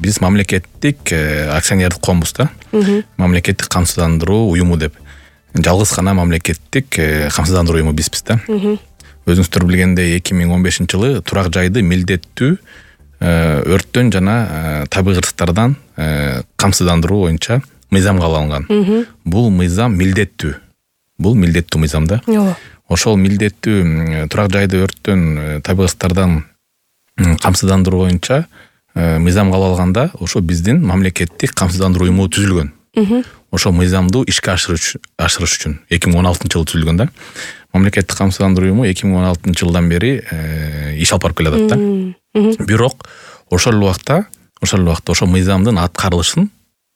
биз мамлекеттик акционердик коомбуз да. Мамлекеттик камсыздандыруу уюму деп. Жалгыз гана мамлекеттик камсыздандыруу уюму бизбиз да. Өзүңүздөр билгендей 2015-жылы турак жайды милдеттүү өрттөн жана табигый кырсыктардан камсыздандыруу боюнча мыйзам кабыл алынган. Бул мыйзам милдеттүү. Бул милдеттүү мыйзам да. Ошол милдеттүү турак жайды өрттөн табигый кырсыктардан камсыздандыруу боюнча мыйзам кабыл алганда ошо биздин мамлекеттик камсыздандыруу уюму түзүлгөн. Ошо мыйзамды ишке ашырыш үчүн 2016-жылы түзүлгөн да. Мамлекеттик камсыздандыруу уюму 2016-жылдан бери иш алып барып келатат да. Бирок ошол убакта ошо мыйзамдын аткарылышын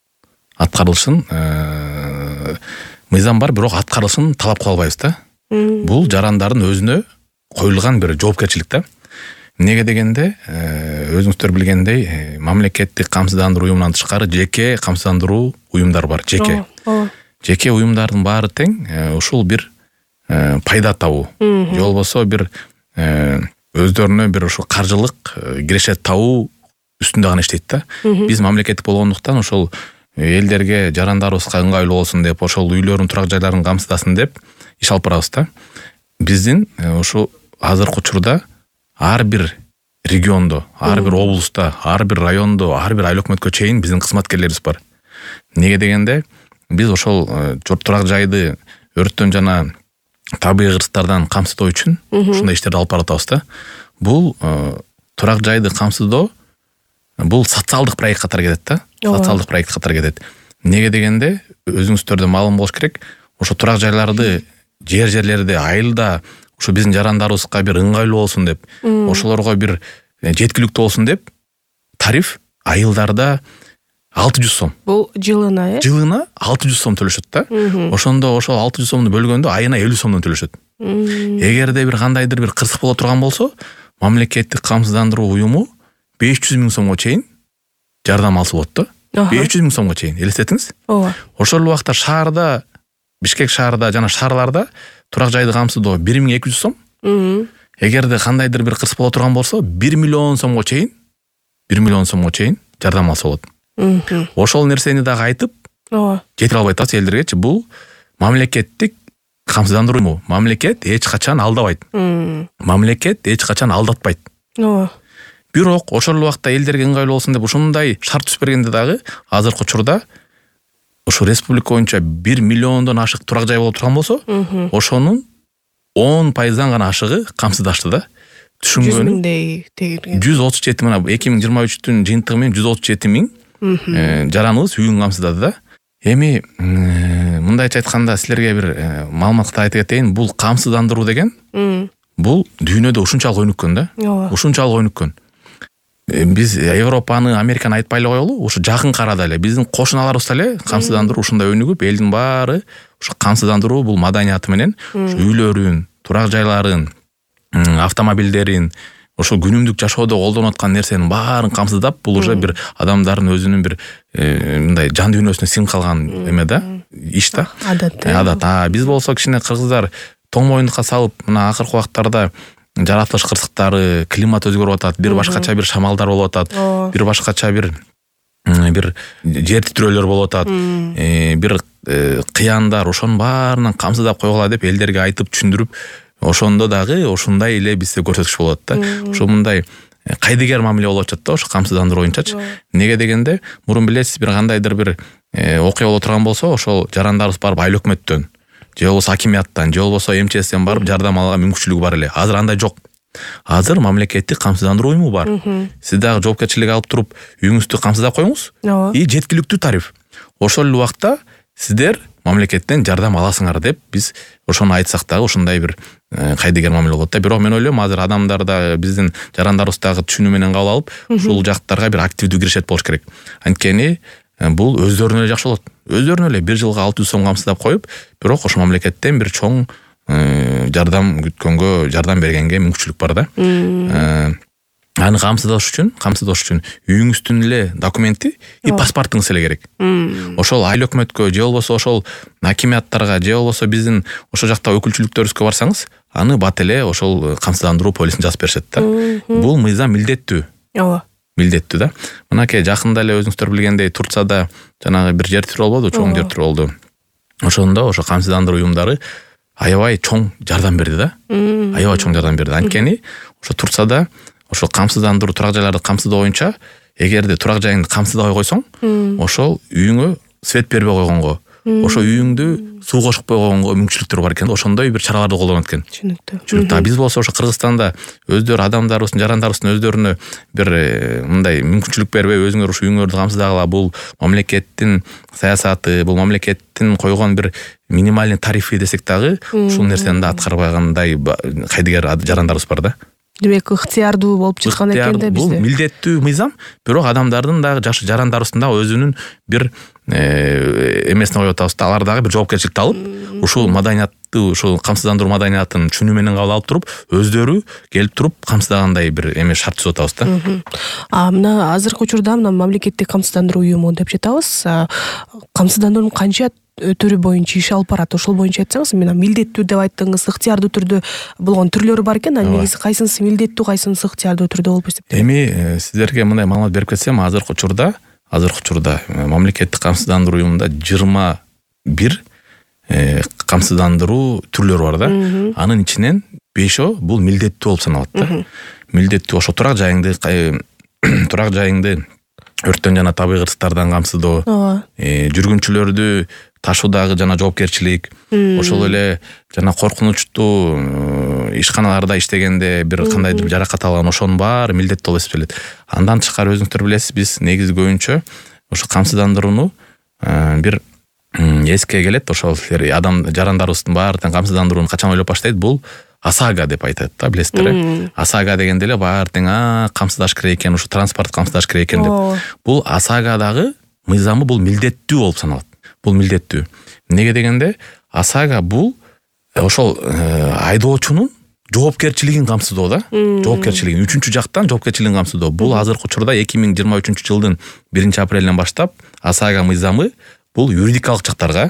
мыйзам бар, бирок аткарылышын талап кыла албайбыз да. Бул жарандардын өзүнө коюлган бир жоопкерчилик да. Неге дегенде, өзүңүздөр билгендей, мамлекеттик камсыздандыруу уюмунан тышкары жеке камсыздандыруу уюмдар бар, жеке. Жеке уюмдардын баары тең ушул бир пайда табуу, же болбосо бир өздөрүнө бир ошо каржылык кирешет табуу үстүндө гана иштейт да. Биз мамлекеттик болгондуктан ошол элдерге, жарандарыбызга ыңгайлуу болсун деп, ошол үйлөрүн, турак жайларын камсыздасын деп иш алып барабыз да. Биздин ошо азыркы учурда ар бир региондо, ар бир облуста, ар бир райондо, ар бир айыл өкмөткө чейин биздин кызматкерлерибиз бар. Неге дегенде, биз ошол турак жайды өрттөн жана табигый кырсыктардан камсыздоо үчүн ушундай иштерди алып баратабыз да. Бул турак жайды камсыздоо бул социалдык проект катары кетет да. Социалдык проект катары кетет. Неге дегенде, өзүңүздөрдө маалым болуш керек, ошо турак жайларды жерлерде айылда ошо биздин жарандарыбызга бир ыңгайлуу болсун деп, ошолорго бир жеткиликтүү болсун деп, тариф айылдарда 600 сом. Бул жылына, Жылына 600 сом төлөшөт да. Ошондо ошол 600 сомду бөлгөндө айына 50 сомдон төлөшөт. Эгерде бир кандайдыр бир кырсык боло турган болсо, мамлекеттик камсыздандыруу уюму 500 миң сомго чейин жардам алса болот да. 500 миң сомго чейин, элестетиңиз. Ошол убакта шаарда, Бишкек шаарда жана шаарларда турак жайды камсыздоо 1200 сом. Эгерде кандайдыр бир кырсык боло турган болсо, 1 миллион сомго чейин жардам алса болот. Ошол нерсени дагы айтып, жетире албай атабыз элдергечи. Бул мамлекеттик камсыздандыруу уюму. Мамлекет эч качан алдабайт. Мамлекет эч качан алдатпайт. Бирок ошол убакта элдерге ыңгайлуу болсун деп ушундай шарт түзүп бергенде дагы азыркы учурда ошо республика боюнча 1 миллиондон ашык турак жай боло турган болсо, ошонун 10%-дан гана ашыгы камсыздашты да. Түшүнгөнү 137 мына 2023-түн жыйынтыгы менен 137 миң жараныбыз үйүн камсыздады да. Эми мындайча айтканда силерге бир маалымат айтып кетейин. Бул камсыздандыруу деген бул дүйнөдө ушунчалык өнүккөн да. Ушунчалык өнүккөн. Биз Европаны, Американы айтпай эле коелу, ушу жакын арада эле биздин кошуналарыбыз эле камсыздандыруу ушундай өнүгүп, элдин баары ушу камсыздандыруу бул маданияты менен үйлөрүн, турак жайларын, автомобилдерин, ошо күнүмдүк жашоодо колдонуп аткан нерсенин баарын камсыздап, бул уже бир адамдардын өзүнүн бир мындай жан дүйнөсүнө сиңип калган эме да, иш да. Адат. Биз болсо кичине кыргыздар тоң моюндукка салып, мына акыркы убактарда жаратылыш кырсыктары, климат өзгөрүп атат, бир башкача бир шамалдар болуп атат, бир башкача бир жер титирөөлөр болуп атат, бир кыяндар, ошонун баарынан камсыздап койгула деп элдерге айтып түшүндүрүп, ошондо дагы ошондой эле бизде көрсөтүш болот да. Ошо мындай кайдыгер мамиле болуп атат да, ошо камсыздандыруу боюнчачы. Неге дегенде, мурун билесиз, бир кандайдыр бир окуя боло турган болсо, ошол жарандарыбыз барып айыл өкмөттөн, же болбосо акимияттан, же болбосо МЧСтен барып жардам алган мүмкүнчүлүгү бар эле. Азыр андай жок. Азыр мамлекеттик камсыздандыруу уюму бар. Сиз дагы жоопкерчилик алып туруп, үйүңүздү камсыздап коюңуз. И жеткиликтүү тариф. Ошол убакта сиздер мамлекеттен жардам аласыңар деп биз ошону айтсак дагы ушундай бир кайдыгер мамиле болот да. Бирок мен ойлойм, азыр адамдар да биздин жарандарыбыз дагы түшүнүү менен кабыл алып, ушул жактарга бир активдүү кирешет болуш керек. Анткени бул өздөрүнө эле жакшы болот. Өздөрүнө эле бир жылга 600 сом камсыздап коюп, бирок ошо мамлекеттен бир чоң жардам күткөнгө, жардам бергенге мүмкүнчүлүк бар да. Аны камсыздаш үчүн үйүңүздүн эле документи и паспортуңуз эле керек. Ошол айыл өкмөткө, же болбосо ошол акимияттарга, же болбосо биздин ошол жакта өкүлчүлүктөрүбүзгө барсаңыз, аны бат эле ошол камсыздандыруу полисин жазып беришет да. Бул мыйзам милдеттүү. милдеттүү да. Мынакей жакында эле өзүңүздөр билгендей Турцияда жанагы бир жер тирөө болбоду, чоң жер тирөө болду. Ошондо ошо камсыздандыруу уюмдары аябай чоң жардам берди да. Аябай чоң жардам берди. Анткени ошо Турцияда ошо камсыздандыруу турак жайларды камсыздоо боюнча эгерде турак жайыңды камсыздабай койсоң, ошол үйүңө свет бербей койгонго, ошо үйүңдү суу кошпой койгонго мүмкүнчүлүктөр бар экен. Ошондой бир чараларды колдонот экен. Түшүнүктүү. Биз болсо ошо Кыргызстанда өздөрү адамдарыбыздын, жарандарыбыздын өздөрүнө бир мындай мүмкүнчүлүк бербей, өзүңөр ушу үйүңөрдү камсыздагыла, бул мамлекеттин саясаты, бул мамлекеттин койгон бир минимальный тарифи десек дагы ушул нерсени да аткарбагандай кайдыгер жарандарыбыз бар да. Демек, ыктыярдуу болуп чыккан экен да бизде. Бул милдеттүү мыйзам, бирок адамдардын дагы жаш жарандарыбыздын дагы өзүнүн бир эмесине коюп атабыз да, алар дагы бир жоопкерчиликти алып, ушул маданиятты, ушул камсыздандыруу маданиятын чүнү менен кабыл алып туруп, өздөрү келип туруп камсыздагандай бир эме шарт түзүп атабыз да. Мына азыркы учурда мына мамлекеттик камсыздандыруу уюму деп жатабыз. Камсыздандыруунун канча түрү боюнча иш алып барат? Ошол боюнча айтсаңыз, мына милдеттүү деп айттыңыз, ыктыярдуу түрдө болгон түрлөрү бар экен. Негизи кайсынысы милдеттүү, кайсынысы ыктыярдуу түрдө болуп эсептелет? Эми сиздерге мындай маалымат берип кетсем, азыркы учурда мамлекеттик камсыздандыруу уюмунда 21 камсыздандыруу түрлөрү бар да. Анын ичинен 5 бул милдеттүү болуп саналат да. Милдеттүү ошо турак жайыңды өрттөн жана табигый кырсыктардан камсыздоо, жүргүнчүлөрдү ташуудагы жана жоопкерчилик, ошол эле жана коркунучтуу ишканаларда иштегенде бир кандайдыр жаракат алган, ошонун баары милдеттүү болуп эсептелет. Андан тышкары өзүңүздөр билесиз, биз негизи көбүнчө ошо камсыздандырууну бир эске келет, ошол адам жарандарыбыздын баары тең камсыздандырууну качан ойлоп баштайт, бул ОСАГО деп айтат да, билесиздер. ОСАГО дегенде эле баары тең камсыздаш керек экен, ушу транспорт камсыздаш керек экен деп. Бул ОСАГОдагы мыйзамы бул милдеттүү болуп саналат. Бул милдеттүү. Неге дегенде, ОСАГО бул ошол айдоочунун жоопкерчилигин камсыздоо да. Жоопкерчилигин, үчүнчү жактан жоопкерчилигин камсыздоо. Бул азыркы учурда 2023-жылдын 1-апрелинен баштап ОСАГО мыйзамы бул юридикалык жактарга,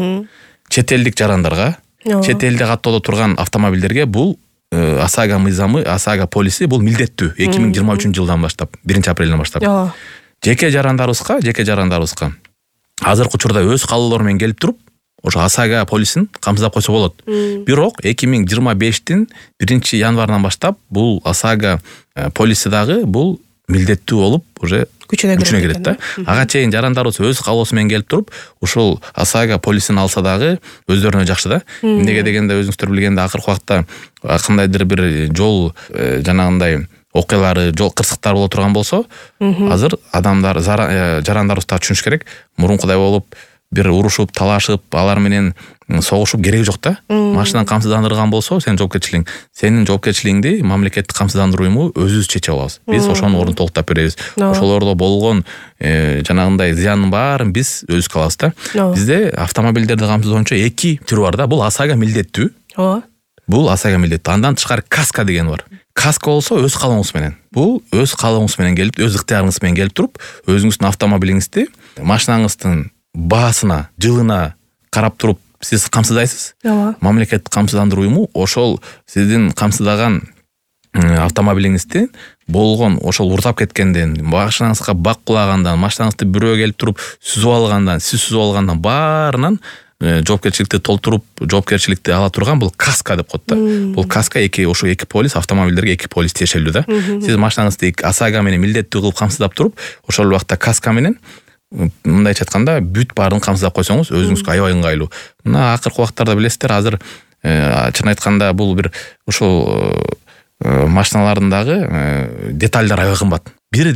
чет элдик жарандарга, чет элде каттоодо турган автомобилдерге бул ОСАГО мыйзамы, ОСАГО полиси бул милдеттүү 2023-жылдан баштап, 1-апрелинен баштап. Жеке жарандарыбызга азыркы учурда өз каалоолору менен келип туруп, ошо ОСАГО полисин камсыздап койсо болот. Бирок 2025-тин 1-январынан баштап бул ОСАГО полиси дагы бул милдеттүү болуп уже күчүнө кирет да. Ага чейин жарандарыбыз өз каалоосу менен келип туруп, ушул ОСАГО полисин алса дагы өздөрүнө жакшы да. Эмнеге дегенде, өзүңүздөр билгенде акыркы убакта кандайдыр бир жол жанагындай окуялары, жол кырсыктар боло турган болсо, азыр адамдар, жарандарыбыз да түшүнүш керек, мурункудай болуп бир урушуп, талашып, алар менен согушуп кереги жок да. Машинаны камсыздандырган болсо, сенин жоопкерчилигиңди мамлекеттик камсыздандыруу уюму өзүбүз чечип алабыз. Биз ошонун ордун толуктап беребиз. Ошолордо болгон жанагындай зыяндын баарын биз өзүбүз алабыз да. Бизде автомобилдерди камсыздоо боюнча 2 түрү бар да. Бул ОСАГО милдеттүү. Бул ОСАГО милдеттүү. Андан тышкары каска деген бар. Каска болсо өз каалооңуз менен. Бул өз каалооңуз менен келип, өз ыктыярыңыз менен келип туруп, өзүңүздүн автомобилиңизди машинаңыздын баасына, жылына карап туруп сиз камсыздайсыз. Мамлекеттик камсыздандыруу уюму ошол сиздин камсыздаган автомобилиңизди болгон ошол урдап кеткенден, машинаңызга бак кулагандан, машинаңызды бирөө келип туруп сүзүп алгандан, сиз сүзүп алгандан баарынан жоопкерчиликти толтуруп, жоопкерчиликти ала турган бул каска деп коет да. Бул каска ошо 2 полис, автомобилдерге 2 полис тиешелүү да. Сиз машинаңызды ОСАГО менен милдеттүү кылып камсыздап туруп, ошол убакта каска менен мындайча айтканда бүт баарын камсыздап койсоңуз өзүңүзгө аябай ыңгайлуу. Мына акыркы убактарда билесиздер, азыр чын айтканда бул бир ошол машиналардын дагы детальдары аябай кымбат. Бир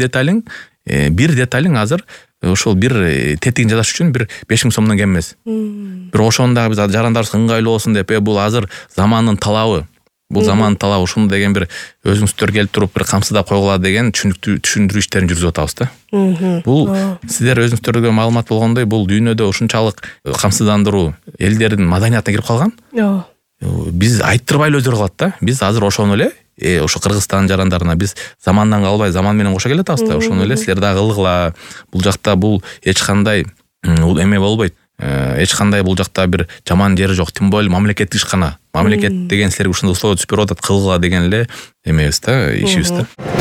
деталиң азыр ошол бир тетигин жасаш үчүн бир 5000 сомдон кем эмес. Бирок ошону дагы биз жарандарыбыз ыңгайлуу болсун деп, бул азыр замандын талабы. Бул замандын талабы, ушуну деген бир өзүңүздөр келип туруп бир камсыздап койгула деген түшүндүрүү иштерин жүргүзүп атабыз да. Бул сиздер өзүңүздөргө маалымат болгондой, бул дүйнөдө ушунчалык камсыздандыруу элдердин маданиятына кирип калган. Биз айттырбай эле өздөрү кылат да. Биз азыр ошону эле ошо Кыргызстан жарандарына биз замандан калбай, заман менен кошо келатабыз да. Ошону эле силер дагы кылгыла. Бул жакта бул эч кандай эме болбойт. Эч кандай бул жакта бир жаман жери жок. Тим более мамлекеттик ишкана. Мамлекет деген силерге ушундай условия түзүп берип атат, кылгыла деген эле эмебиз да, ишибиз да.